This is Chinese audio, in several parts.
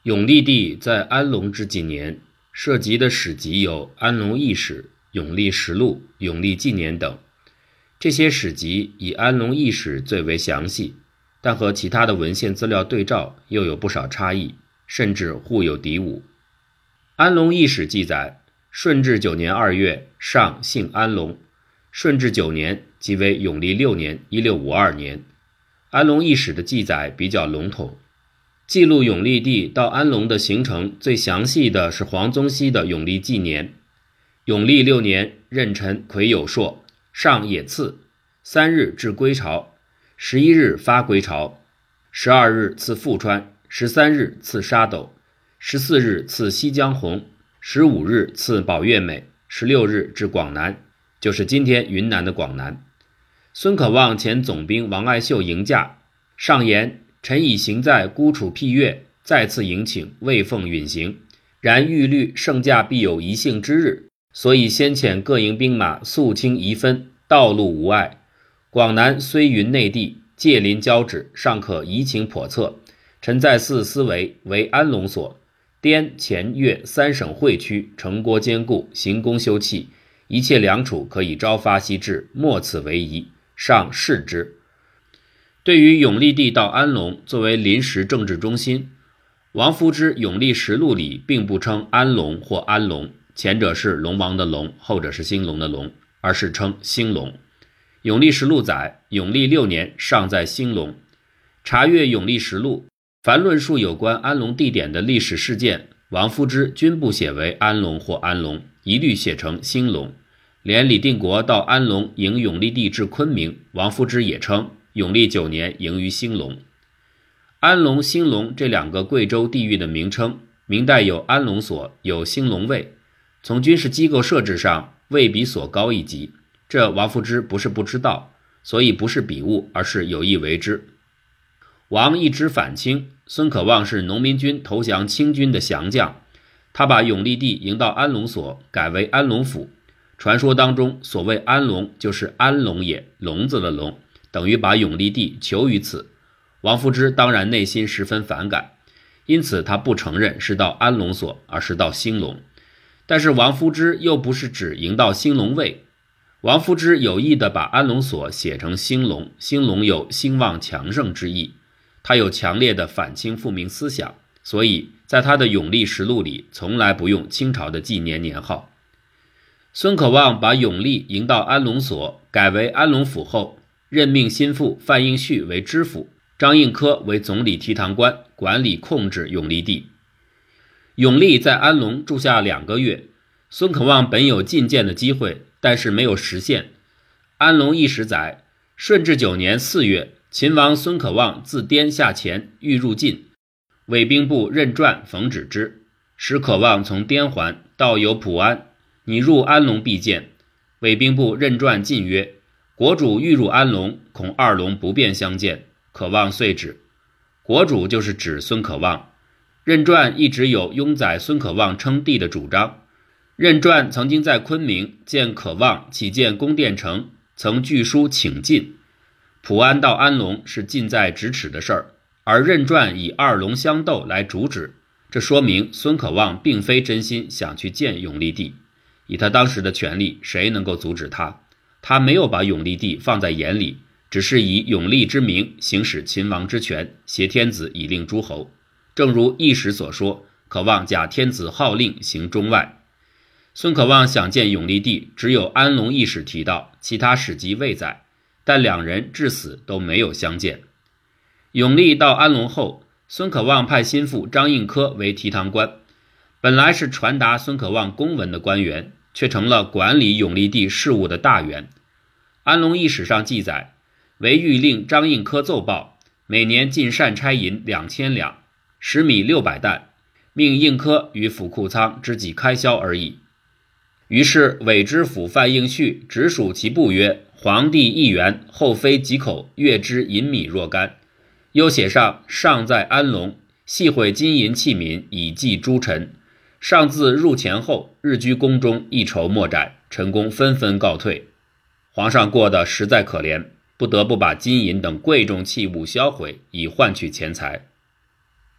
永历帝在安隆之几年，涉及的史籍有《安隆异史》、《永历实录》、《永历纪年》等。这些史籍以安隆异史最为详细，但和其他的文献资料对照又有不少差异，甚至互有敌伍。安隆异史记载，顺治9年2月，上姓安隆。顺治9年即为永历6年1652年。安隆异史的记载比较笼统，记录永历帝到安隆的行程最详细的是黄宗羲的《永历纪年》。永历6年，壬辰癸酉朔，上也赐，3日至归巢，11日发归巢，12日赐富川，13日赐沙斗，14日赐西江红，15日赐宝月美，16日至广南，就是今天云南的广南。孙可望前总兵王爱秀迎驾，上言：臣已行在孤楚僻岳，再次迎请，未奉允行。然欲虑圣驾必有一幸之日，所以先遣各营兵马肃清疑分，道路无碍。广南虽云内地，界临交趾，尚可移情叵测。臣在寺思为安隆所，滇黔粤3省会区，城郭坚固，行宫修葺，一切良处可以朝发夕至，莫此为疑。上视之。对于永历帝到安隆作为临时政治中心，王夫之《永历实录》里并不称安隆或安隆，前者是龙王的龙，后者是兴隆的隆，而是称兴隆。《永历实录》载，永历6年尚在兴隆。查阅《永历实录》，凡论述有关安隆地点的历史事件，王夫之均不写为安隆或安隆，一律写成兴隆。连李定国到安隆迎永历帝至昆明，王夫之也称永历9年迎于兴隆。安隆、兴隆这两个贵州地域的名称，明代有安隆所，有兴隆卫，从军事机构设置上未比所高一级，这王夫之不是不知道，所以不是笔误，而是有意为之。王一直反清，孙可望是农民军投降清军的降将，他把永历帝迎到安隆所改为安隆府。传说当中所谓安隆就是安隆也，聋子的聋，等于把永历帝囚于此。王夫之当然内心十分反感，因此他不承认是到安隆所，而是到兴隆。但是王夫之又不是只迎到兴隆卫，王夫之有意地把安隆所写成兴隆，兴隆有兴旺强盛之意，他有强烈的反清复明思想，所以在他的《永历实录》里从来不用清朝的纪年年号。孙可望把永历迎到安隆所改为安隆府后，任命心腹范应绪为知府，张应科为总理提堂官，管理控制永历帝。永历在安隆住下2个月，孙可望本有觐见的机会，但是没有实现。安隆异史载，顺治9年4月，秦王孙可望自滇下前，欲入晋，伪兵部任传冯止之，使可望从滇还，到有普安，你入安隆必见。伪兵部任传进曰：国主欲入安隆，恐2龙不便相见。可望遂止。国主就是指孙可望。任传一直有拥载孙可望称帝的主张。任传曾经在昆明见可望起建宫殿城，曾据书请进。普安到安隆是近在咫尺的事儿，而任传以2龙相斗来主旨，这说明孙可望并非真心想去见永历帝。以他当时的权力，谁能够阻止他？他没有把永历帝放在眼里，只是以永历之名行使秦王之权，挟天子以令诸侯。正如异史所说，可望假天子号令行中外。孙可望想见永历帝，只有安隆异史提到，其他史籍未载，但2人至死都没有相见。永历到安隆后，孙可望派心腹张应科为提堂官，本来是传达孙可望公文的官员，却成了管理永历帝事务的大员。安隆异史上记载，为欲令张应科奏报，每年进善差银2000两，食米600担，命应科于府库仓支给开销而已。于是伪知府范应绪直属其部曰：皇帝1元，后妃几口，月之银米若干。又写上上在安隆，系毁金银器皿以祭诸臣。上自入前后，日居宫中，一筹莫展，臣工纷纷告退。皇上过得实在可怜，不得不把金银等贵重器物销毁，以换取钱财。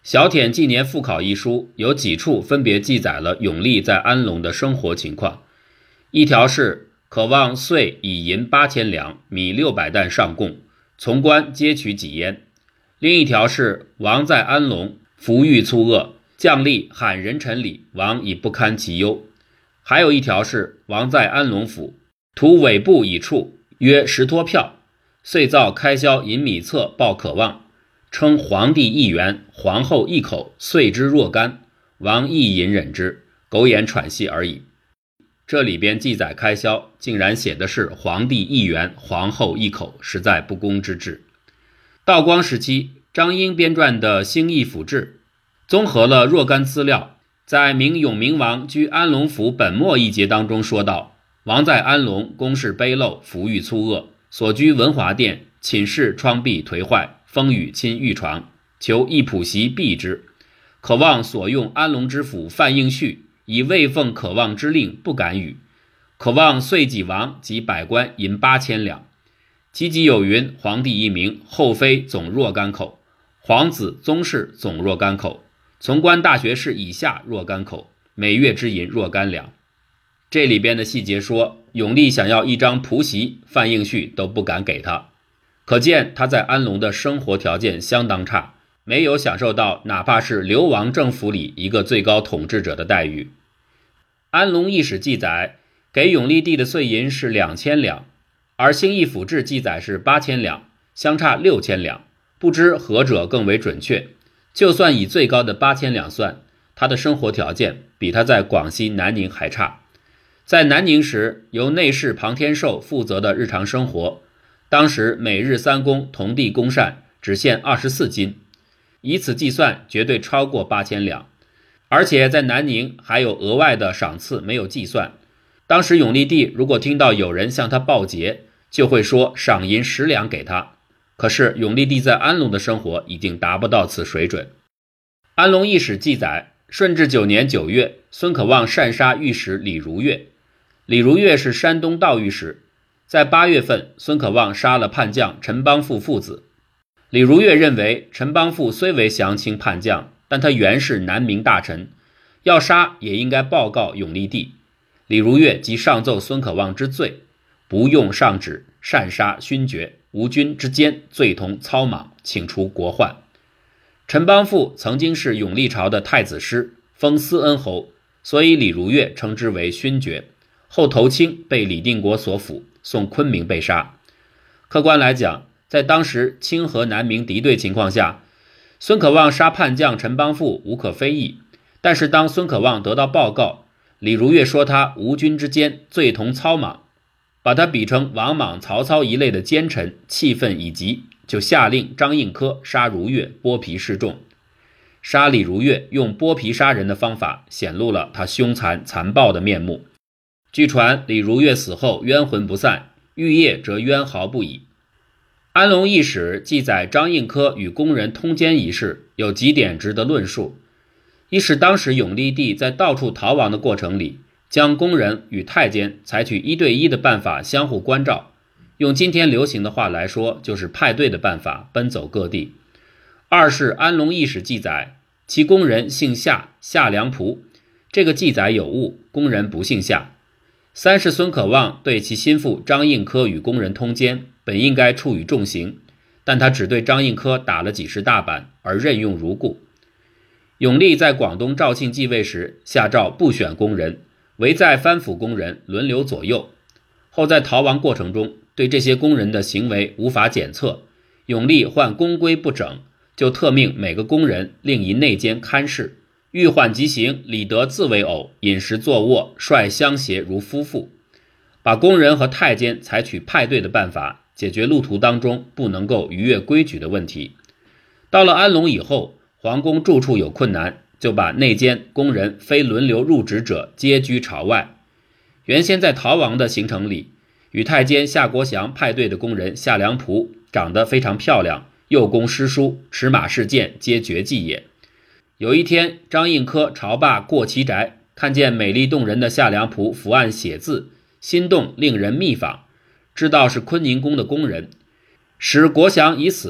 小舔纪年复考一书有几处分别记载了永历在安龙的生活情况。一条是渴望岁以银8000两，米600担上贡，从官皆取己焉。另一条是王在安龙，服御粗恶，将吏喊人臣礼，王已不堪其忧。还有一条是王在安龙府，图尾部以处，约10多票，遂造开销银米册报渴望，称皇帝1元，皇后1口，遂之若干，王亦隐忍之，苟延喘息而已。这里边记载开销竟然写的是皇帝1元，皇后1口，实在不公之至。道光时期，张英编撰的《兴义府志》综合了若干资料，在明永明王居安龙府本末一节当中说道，王在安龙，宫室卑陋，服御粗恶，所居文华殿，寝室窗壁颓坏，风雨侵御床，求一仆席避之。渴望所用安龙知府范应绪，以未奉渴望之令，不敢与。渴望遂己王及百官银8000两。其集有云：皇帝一名，后妃总若干口；皇子宗室总若干口；从官大学士以下若干口，每月之银若干两。这里边的细节说，永历想要一张仆席，范应绪都不敢给他，可见他在安龙的生活条件相当差，没有享受到哪怕是流亡政府里一个最高统治者的待遇。安龙驿史记载，给永历帝的岁银是2000两，而兴义府志记载是8000两，相差6000两，不知何者更为准确。就算以最高的8000两算，他的生活条件比他在广西南宁还差。在南宁时，由内侍庞天寿负责的日常生活，当时每日3公同地公膳只限24斤，以此计算绝对超过8000两，而且在南宁还有额外的赏赐没有计算。当时永历帝如果听到有人向他报捷，就会说赏银10两给他。可是永历帝在安龙的生活已经达不到此水准。安龙驿史记载，顺治9年9月，孙可望擅杀御史李如月。李如月是山东道御史，在8月份，孙可望杀了叛将陈邦富父子。李如月认为陈邦富虽为降清叛将，但他原是南明大臣，要杀也应该报告永历帝。李如月即上奏孙可望之罪，不用上旨，擅杀勋爵，无君之奸，罪同操莽，请除国患。陈邦富曾经是永历朝的太子师，封思恩侯，所以李如月称之为勋爵。后投清，被李定国所俘，送昆明被杀。客观来讲，在当时清和南明敌对情况下，孙可望杀叛将陈邦富无可非议。但是当孙可望得到报告，李如月说他无君之奸，罪同操莽，把他比成王莽、曹操一类的奸臣，气愤已极，就下令张应科杀如月，剥皮示众。杀李如月用剥皮杀人的方法，显露了他凶残残暴的面目。据传李如月死后冤魂不散，玉液则冤毫不已。安龙驿史记载张应科与宫人通奸一事，有几点值得论述。一是当时永历帝在到处逃亡的过程里，将宫人与太监采取1对1的办法相互关照，用今天流行的话来说，就是派对的办法奔走各地。二是安龙驿史记载其宫人姓夏，夏良仆，这个记载有误，宫人不姓夏。三是孙可望对其心腹张应科与宫人通奸，本应该处以重刑，但他只对张应科打了几十大板，而任用如故。永历在广东肇庆继位时，下诏不选宫人，唯在藩府宫人轮流左右。后在逃亡过程中，对这些宫人的行为无法检测，永历患宫规不整，就特命每个宫人另一内监看事，遇患即行，理得自为偶，饮食坐卧，率相携如夫妇，把宫人和太监采取派对的办法，解决路途当中不能够逾越规矩的问题。到了安龙以后，皇宫住处有困难，就把内监、宫人非轮流入职者皆居朝外。原先在逃亡的行程里，与太监夏国祥派对的宫人夏良仆长得非常漂亮，幼工诗书，持马试剑，皆绝技也。有一天，张应科朝罢过其宅，看见美丽动人的夏良仆伏案写字，心动，令人密访，知道是坤宁宫的宫人。时国祥已死，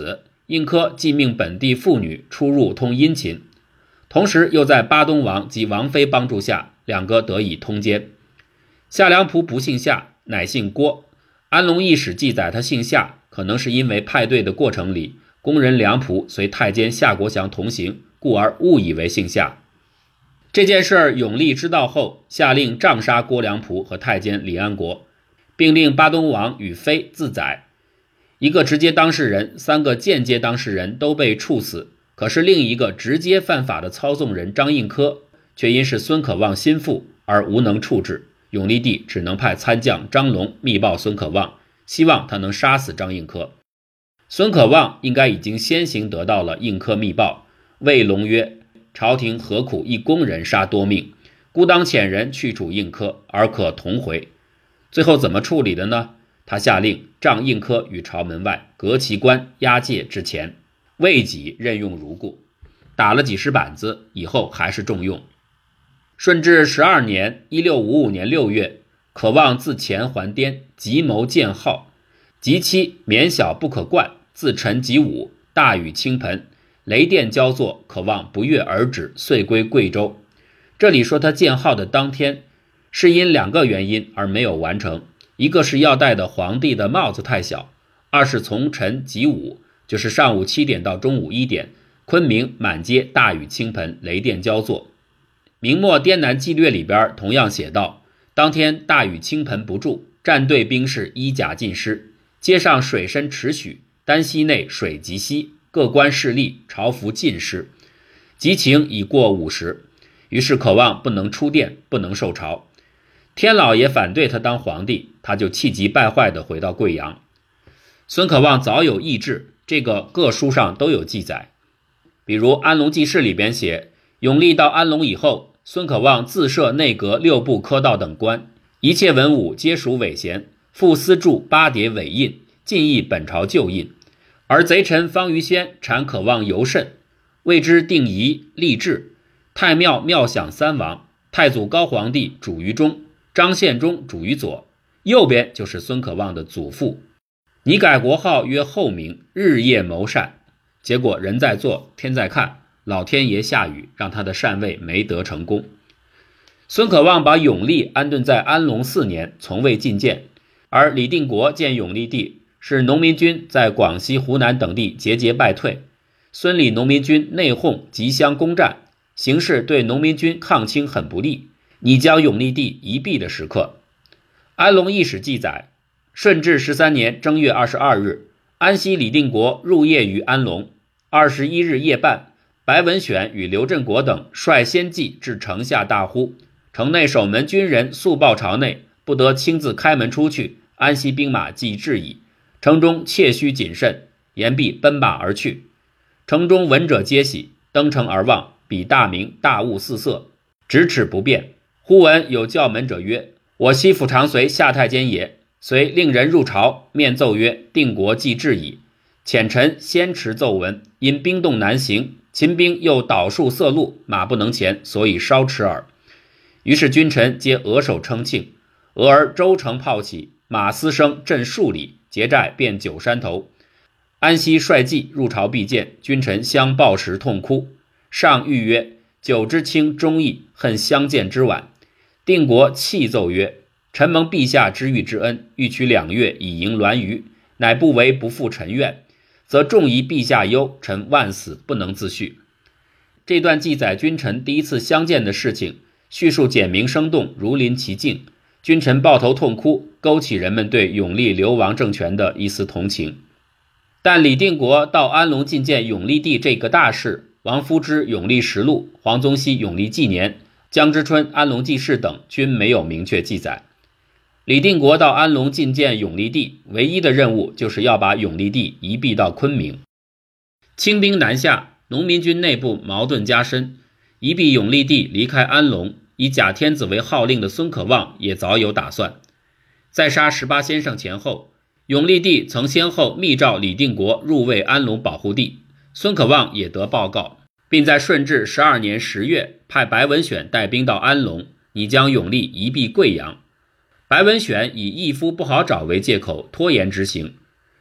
应科既命本地妇女出入通殷勤，同时又在巴东王及王妃帮助下，两个得以通奸。夏良璞不姓夏，乃姓郭。安龙驿史记载他姓夏，可能是因为派对的过程里，工人梁璞随太监夏国祥同行，故而误以为姓夏。这件事永历知道后，下令杖杀郭良璞和太监李安国，并令巴东王与妃自宰。一个直接当事人，3个间接当事人都被处死，可是另一个直接犯法的操纵人张应科却因是孙可望心腹而无能处置，永历帝只能派参将张龙密报孙可望，希望他能杀死张应科。孙可望应该已经先行得到了应科密报，谓龙曰：朝廷何苦一工人杀多命，孤当遣人去处应科，而可同回。最后怎么处理的呢？他下令杖应科于朝门外，革其冠，押解至前，未己任用如故。打了几十板子以后还是重用。顺治12年1655年6月，可望自前还滇，急谋建号，及期绵小不可贯，自晨及午，大雨倾盆，雷电交作，可望不悦而止，遂归贵州。这里说他建号的当天，是因2个原因而没有完成，一个是要戴的皇帝的帽子太小，二是从晨及午，就是上午7点到中午1点，昆明满街大雨倾盆，雷电交作。明末滇南纪略里边同样写道，当天大雨倾盆不住，战队兵士衣甲尽湿，街上水深尺许，丹溪内水极稀，各官势力朝服尽湿，急情已过50，于是可望不能出殿，不能受朝。天老爷反对他当皇帝，他就气急败坏地回到贵阳。孙可望早有意志，这个各书上都有记载。比如《安龙记事》里边写，永历到安龙以后，孙可望自设内阁6部科道等官，一切文武皆属伪贤，复私铸8叠伪印，尽议本朝旧印。而贼臣方于先谗可望尤甚，谓之定仪立制，太庙庙享3王，太祖高皇帝主于中，张献忠主于左，右边就是孙可望的祖父。你改国号曰后明，日夜谋善，结果人在做天在看，老天爷下雨，让他的禅位没得成功。孙可望把永历安顿在安龙4年，从未觐见，而李定国见永历帝是农民军在广西、湖南等地节节败退，孙李农民军内讧即相攻占，形势对农民军抗清很不利，拟将永历帝一毙的时刻。安龙驿史记载，顺治13年正月22日，安西李定国入夜于安龙。21日夜半，白文选与刘振国等率先骑至城下大呼，城内守门军人速报朝内，不得亲自开门出去，安西兵马即至矣，城中切须谨慎，言毕奔马而去。城中闻者皆喜，登城而望，彼大明大雾四色，咫尺不变。忽闻有叫门者曰：我西府常随夏太监也。遂令人入朝，面奏曰：定国既至矣。遣臣先持奏文，因兵动难行，秦兵又倒数塞路，马不能前，所以稍迟耳。于是君臣皆额首称庆。俄而州城炮起，马嘶声震数里，结寨遍9山头。安西率骑入朝避见，君臣相抱时痛哭。上谕曰：久之轻忠义，恨相见之晚。定国泣奏曰：臣蒙陛下知遇之恩，欲取2月以迎栾舆，乃不为不负臣愿，则重疑陛下忧，臣万死不能自续。这段记载君臣第一次相见的事情，叙述简明生动，如临其境，君臣抱头痛哭，勾起人们对永历流亡政权的一丝同情。但李定国到安龙觐见永历帝这个大事，王夫之《永历实录》、黄宗羲《永历纪年》、江之春《安龙记事》等均没有明确记载。李定国到安龙觐见永历帝，唯一的任务就是要把永历帝移避到昆明。清兵南下，农民军内部矛盾加深，移避永历帝离开安龙，以假天子为号令的孙可望也早有打算。在杀18先生前后，永历帝曾先后密诏李定国入卫安龙保护地，孙可望也得报告，并在顺治12年10月派白文选带兵到安龙，拟将永历移避贵阳。白文选以义夫不好找为借口拖延执行。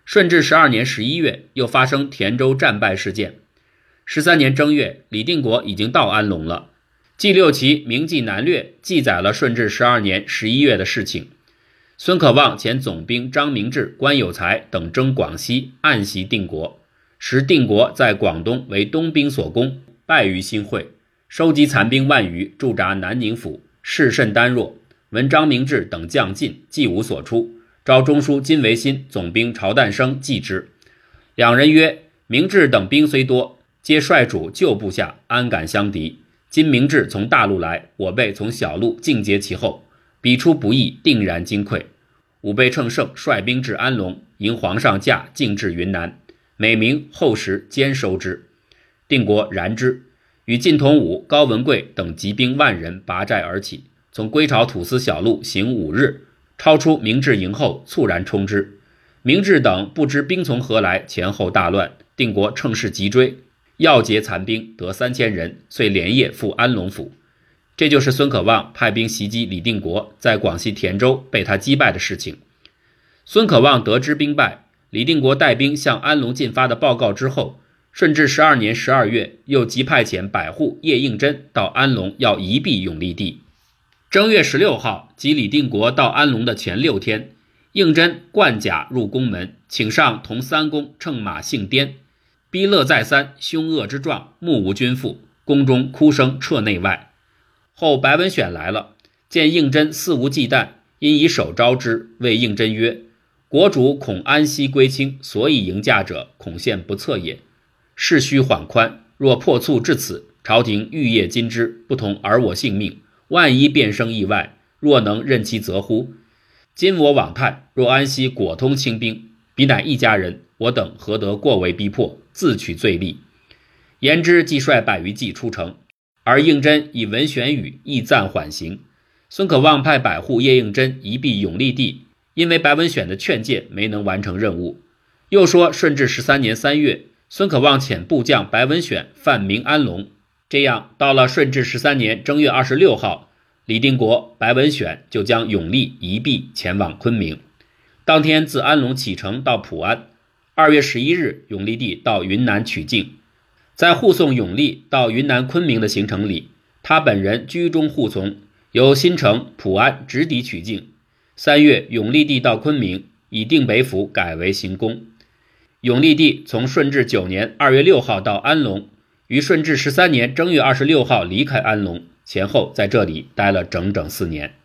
顺治12年11月又发生田州战败事件。13年正月，李定国已经到安龙了。纪六旗明记南略记载了顺治12年11月的事情。孙可望遣总兵张明志、关有才等征广西，暗袭定国，使定国在广东为东兵所攻，败于新会，收集残兵万余，驻扎南宁府，势甚单弱。闻张明志等将进，既无所出，召中书金维新、总兵曹旦生继之。两人曰：明志等兵虽多，皆率主旧部下，安敢相敌？今明志从大路来，我辈从小路尽截其后，彼出不意，定然惊溃。吾辈乘胜，率兵至安龙，迎皇上驾，进至云南，每明后时兼收之。定国然之，与靳同武、高文贵等集兵万人拔寨而起，从归巢土司小路行5日，超出明志营后，猝然冲之。明志等不知兵从何来，前后大乱，定国乘势急追，要截残兵，得3000人，遂连夜赴安龙府。这就是孙可望派兵袭击李定国，在广西田州被他击败的事情。孙可望得知兵败，李定国带兵向安龙进发的报告之后，顺治12年12月又即派遣百户叶应真到安龙要移避永历帝。正月16号，即李定国到安龙的前6天，应真冠甲入宫门，请上同3公乘马幸颠，逼勒再三，凶恶之状，目无君父，宫中哭声彻内外。后白文选来了，见应真肆无忌惮，因以手招之，谓应真曰：国主恐安息归清，所以迎驾者，恐现不测也。事须缓宽，若破促至此，朝廷欲业今之，不同而我性命，万一变生意外，若能任其责乎？今我往探，若安息果通清兵，彼乃一家人，我等何得过为逼迫，自取罪戾？言之，即率100余骑出城。而应真以文选语，亦暂缓行。孙可望派百户叶应真移避永历帝，因为白文选的劝诫没能完成任务。又说顺治13年3月，孙可望遣部将白文选犯明安龙，这样到了顺治13年正月26号，李定国、白文选就将永历移避前往昆明。当天自安龙启程到普安。2月11日，永历帝到云南取境。在护送永历到云南昆明的行程里，他本人居中护从，由新城、普安直抵取境。3月，永历帝到昆明，以定北府改为行宫。永历帝从顺治9年2月6号到安龙，于顺治13年正月26号离开安龙，前后在这里待了整整4年。